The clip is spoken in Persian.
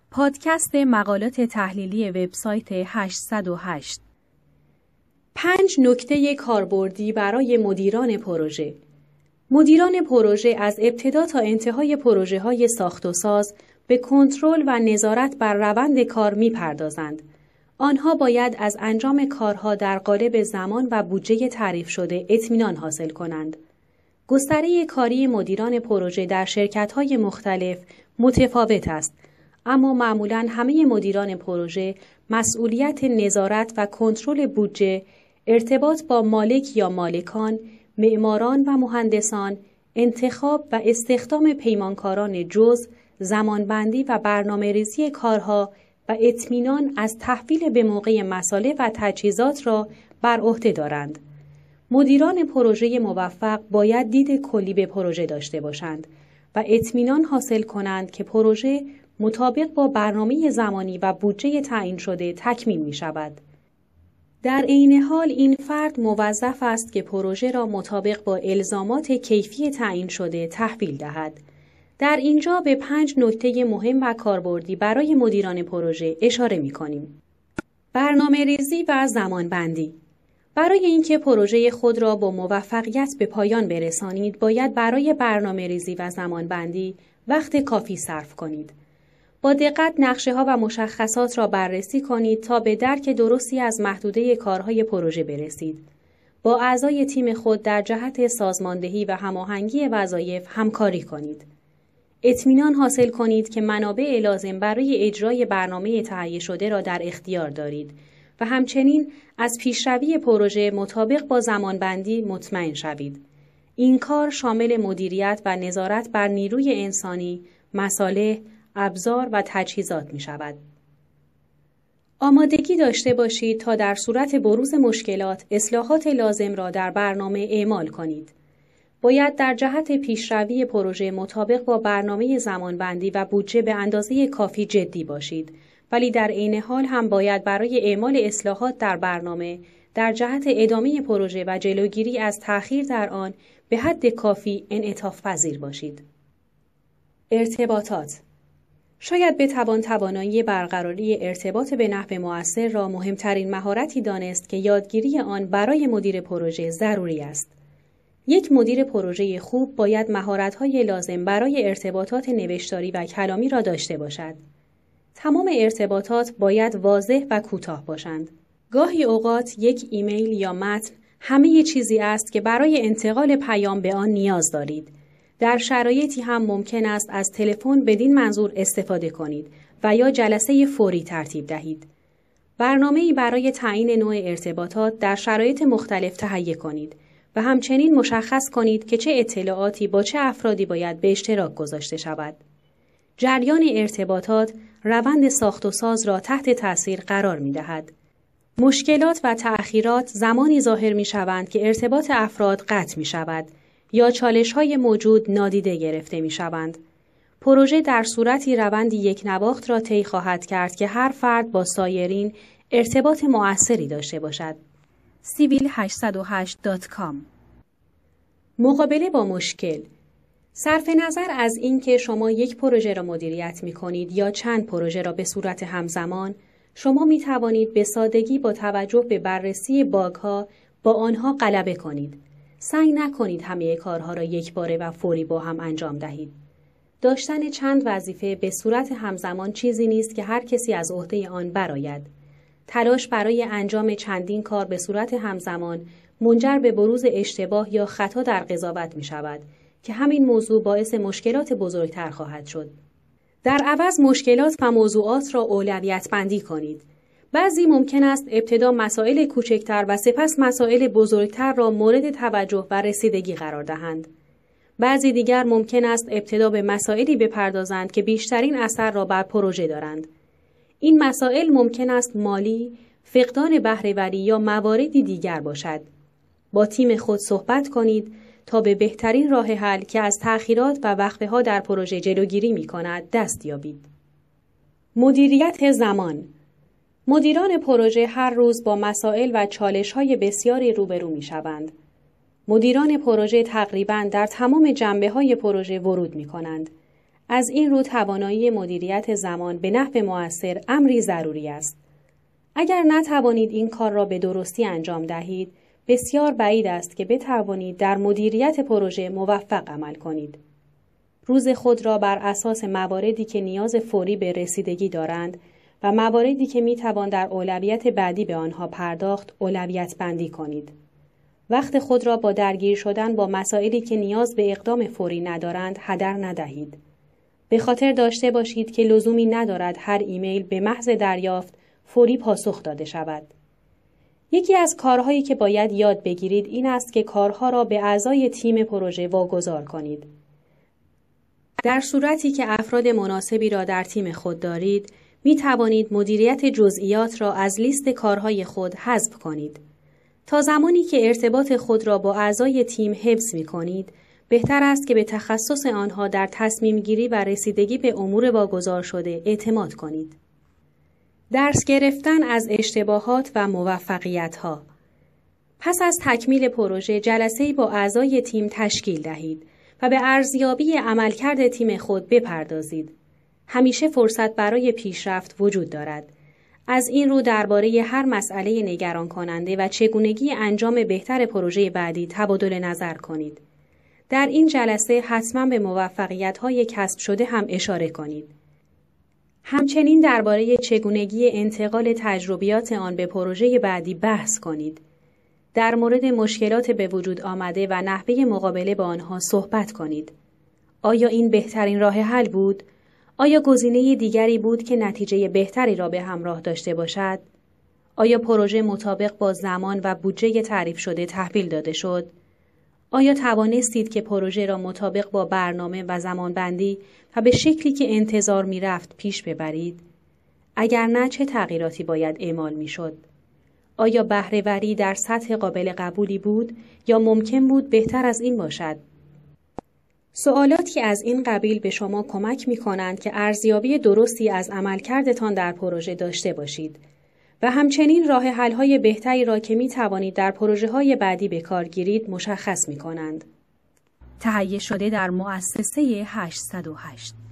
پادکست مقالات تحلیلی وبسایت 808. 5 نکته کاربردی برای مدیران پروژه. مدیران پروژه از ابتدا تا انتهای پروژه‌های ساخت و ساز به کنترل و نظارت بر روند کار می‌پردازند. آنها باید از انجام کارها در قالب زمان و بودجه تعریف شده اطمینان حاصل کنند. گستره کاری مدیران پروژه در شرکت‌های مختلف متفاوت است، اما معمولاً همه مدیران پروژه مسئولیت نظارت و کنترل بودجه، ارتباط با مالک یا مالکان، معماران و مهندسان، انتخاب و استخدام پیمانکاران جزء، زمانبندی و برنامه‌ریزی کارها و اطمینان از تحویل به موقع مساله و تجهیزات را بر عهده دارند. مدیران پروژه موفق باید دید کلی به پروژه داشته باشند و اطمینان حاصل کنند که پروژه مطابق با برنامه زمانی و بودجه تعیین شده تکمیل می شود. در عین حال این فرد موظف است که پروژه را مطابق با الزامات کیفی تعیین شده تحویل دهد. در اینجا به 5 نکته مهم و کاربردی برای مدیران پروژه اشاره می کنیم. برنامه‌ریزی و زمانبندی. برای اینکه پروژه خود را با موفقیت به پایان برسانید، باید برای برنامه‌ریزی و زمانبندی وقت کافی صرف کنید. با دقت نقشه‌ها و مشخصات را بررسی کنید تا به درک درستی از محدوده کارهای پروژه برسید. با اعضای تیم خود در جهت سازماندهی و هماهنگی وظایف همکاری کنید. اطمینان حاصل کنید که منابع لازم برای اجرای برنامه تهیه شده را در اختیار دارید و همچنین از پیشروی پروژه مطابق با زمانبندی مطمئن شوید. این کار شامل مدیریت و نظارت بر نیروی انسانی، مصالح، ابزار و تجهیزات می شود. آمادگی داشته باشید تا در صورت بروز مشکلات اصلاحات لازم را در برنامه اعمال کنید. باید در جهت پیشروی پروژه مطابق با برنامه زمانبندی و بودجه به اندازه کافی جدی باشید، ولی در عین حال هم باید برای اعمال اصلاحات در برنامه در جهت ادامه پروژه و جلوگیری از تأخیر در آن به حد کافی انعطاف پذیر باشید. ارتباطات. شاید بتوان توانایی برقراری ارتباط به نحو مؤثر را مهمترین مهارتی دانست که یادگیری آن برای مدیر پروژه ضروری است. یک مدیر پروژه خوب باید مهارت‌های لازم برای ارتباطات نوشتاری و کلامی را داشته باشد. تمام ارتباطات باید واضح و کوتاه باشند. گاهی اوقات یک ایمیل یا متن همه چیزی است که برای انتقال پیام به آن نیاز دارید. در شرایطی هم ممکن است از تلفن بدین منظور استفاده کنید و یا جلسه فوری ترتیب دهید. برنامه‌ای برای تعیین نوع ارتباطات در شرایط مختلف تهیه کنید و همچنین مشخص کنید که چه اطلاعاتی با چه افرادی باید به اشتراک گذاشته شود. جریان ارتباطات روند ساخت و ساز را تحت تأثیر قرار می‌دهد. مشکلات و تأخیرات زمانی ظاهر می‌شوند که ارتباط افراد قطع می‌شود یا چالش‌های موجود نادیده گرفته می‌شوند. پروژه در صورتی روندی یک نواخت را طی خواهد کرد که هر فرد با سایرین ارتباط مؤثری داشته باشد. civil808.com. مقابله با مشکل. صرف نظر از اینکه شما یک پروژه را مدیریت می‌کنید یا چند پروژه را به صورت همزمان، شما می‌توانید به سادگی با توجه به بررسی باگ‌ها با آنها غلبه کنید. سعی نکنید همه کارها را یکباره و فوری با هم انجام دهید. داشتن چند وظیفه به صورت همزمان چیزی نیست که هر کسی از عهده آن برآید. تلاش برای انجام چندین کار به صورت همزمان منجر به بروز اشتباه یا خطا در قضاوت می‌شود که همین موضوع باعث مشکلات بزرگتر خواهد شد. در عوض مشکلات و موضوعات را اولویت بندی کنید. بعضی ممکن است ابتدا مسائل کوچکتر و سپس مسائل بزرگتر را مورد توجه و رسیدگی قرار دهند. بعضی دیگر ممکن است ابتدا به مسائلی بپردازند که بیشترین اثر را بر پروژه دارند. این مسائل ممکن است مالی، فقدان بهره‌وری یا مواردی دیگر باشد. با تیم خود صحبت کنید تا به بهترین راه حل که از تأخیرات و وقفه‌ها در پروژه جلوگیری می‌کند دست یابید. مدیریت زمان. مدیران پروژه هر روز با مسائل و چالش‌های بسیاری روبرو می‌شوند. مدیران پروژه تقریباً در تمام جنبه‌های پروژه ورود می‌کنند. از این رو توانایی مدیریت زمان به نحو مؤثر امری ضروری است. اگر نتوانید این کار را به درستی انجام دهید، بسیار بعید است که بتوانید در مدیریت پروژه موفق عمل کنید. روز خود را بر اساس مواردی که نیاز فوری به رسیدگی دارند و مواردی که میتوان در اولویت بعدی به آنها پرداخت، اولویت بندی کنید. وقت خود را با درگیر شدن با مسائلی که نیاز به اقدام فوری ندارند هدر ندهید. به خاطر داشته باشید که لزومی ندارد هر ایمیل به محض دریافت فوری پاسخ داده شود. یکی از کارهایی که باید یاد بگیرید این است که کارها را به اعضای تیم پروژه واگذار کنید. در صورتی که افراد مناسبی را در تیم خود دارید، می توانید مدیریت جزئیات را از لیست کارهای خود حذف کنید. تا زمانی که ارتباط خود را با اعضای تیم حفظ می کنید، بهتر است که به تخصص آنها در تصمیم گیری و رسیدگی به امور واگذار شده اعتماد کنید. درس گرفتن از اشتباهات و موفقیت‌ها. پس از تکمیل پروژه جلسه‌ای با اعضای تیم تشکیل دهید و به ارزیابی عملکرد تیم خود بپردازید. همیشه فرصت برای پیشرفت وجود دارد. از این رو درباره هر مسئله نگران کننده و چگونگی انجام بهتر پروژه بعدی تبادل نظر کنید. در این جلسه حتما به موفقیت‌های کسب شده هم اشاره کنید. همچنین درباره چگونگی انتقال تجربیات آن به پروژه بعدی بحث کنید. در مورد مشکلات به وجود آمده و نحوه مقابله با آنها صحبت کنید. آیا این بهترین راه حل بود؟ آیا گزینه دیگری بود که نتیجه بهتری را به همراه داشته باشد؟ آیا پروژه مطابق با زمان و بودجه تعریف شده تحویل داده شد؟ آیا توانستید که پروژه را مطابق با برنامه و زمانبندی و به شکلی که انتظار می رفت پیش ببرید؟ اگر نه چه تغییراتی باید اعمال می شد؟ آیا بهره‌وری در سطح قابل قبولی بود یا ممکن بود بهتر از این باشد؟ سوالاتی از این قبیل به شما کمک می کنند که ارزیابی درستی از عملکردتان در پروژه داشته باشید و همچنین راه حل‌های بهتری را که می توانید در پروژه‌های بعدی به کار گیرید مشخص می کنند. تهیه شده در مؤسسه 808